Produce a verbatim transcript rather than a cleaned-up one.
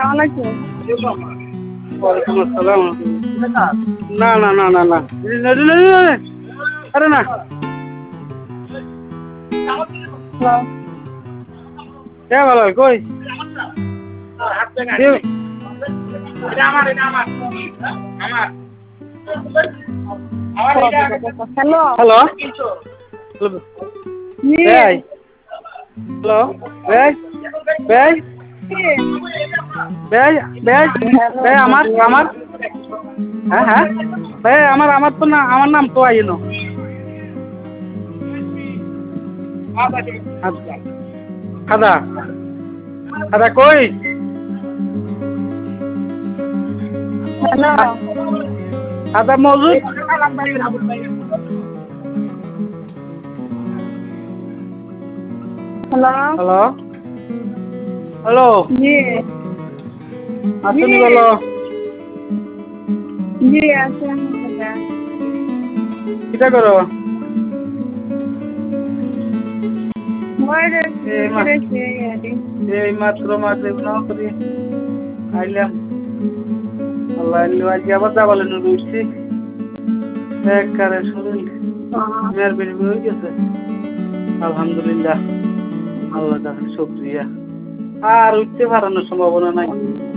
আলাইকুম। ওয়ালাইকুম আসসালাম। না না না না না আরে না হ্যালো। কে ভালো কই হ্যালো। হ্যালো জি। ভাই হ্যালো ভাই ভাই ভাই ভাই ভাই আমার আমার হ্যাঁ হ্যাঁ ভাই আমার আমার তো না আমার নাম তো আইনো খাদা খাদা কই হ্যালো। খাদা মজুদ হ্যালো। হ্যালো হ্যালো জি। আসুনি বলো জি আছে আলহামদুলিল্লাহ। কিটা করো মই রেছি এই মা রেছি আদি। এই মাত্র মাঝে না করি আইলাম আল্লাহ আজকে আবার যাবালে রুইছি একবারে শরীর মেয়ের বের হয়ে গেছে আলহামদুলিল্লাহ আল্লাহ তাআলা শুকরিয়া আর উঠতে পারানোর সম্ভাবনা নাই